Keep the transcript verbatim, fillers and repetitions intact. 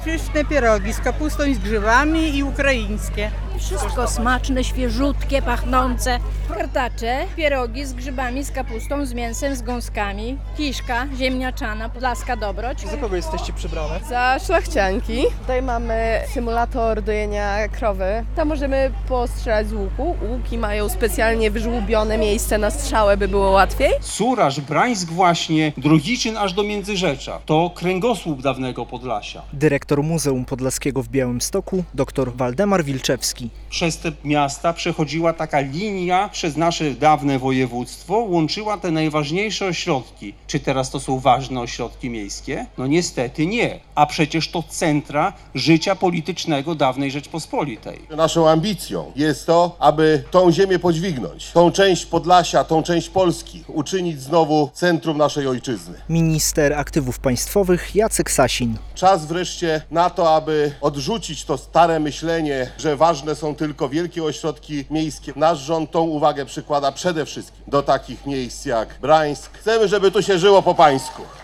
Pyszne pierogi z kapustą i z grzybami i ukraińskie. Wszystko smaczne, świeżutkie, pachnące. Kartacze, pierogi z grzybami, z kapustą, z mięsem, z gąskami. Kiszka ziemniaczana, podlaska dobroć. Za kogo jesteście przebrane? Za szlachcianki. Tutaj mamy symulator dojenia krowy. Tam możemy postrzelać z łuku. Łuki mają specjalnie wyżłubione miejsce na strzałę, by było łatwiej. Suraż, Brańsk właśnie, Drohiczyn aż do Międzyrzecza. To kręgosłup dawnego Podlasia. Dyrektor Muzeum Podlaskiego w Białymstoku, dr Waldemar Wilczewski. Przez te miasta przechodziła taka linia przez nasze dawne województwo, łączyła te najważniejsze ośrodki. Czy teraz to są ważne ośrodki miejskie? No niestety nie. A przecież to centra życia politycznego dawnej Rzeczpospolitej. Naszą ambicją jest to, aby tą ziemię podźwignąć, tą część Podlasia, tą część Polski uczynić znowu centrum naszej ojczyzny. Minister Aktywów Państwowych Jacek Sasin. Czas wreszcie na to, aby odrzucić to stare myślenie, że ważne są tylko wielkie ośrodki miejskie. Nasz rząd tą uwagę przykłada przede wszystkim do takich miejsc jak Brańsk. Chcemy, żeby tu się żyło po pańsku.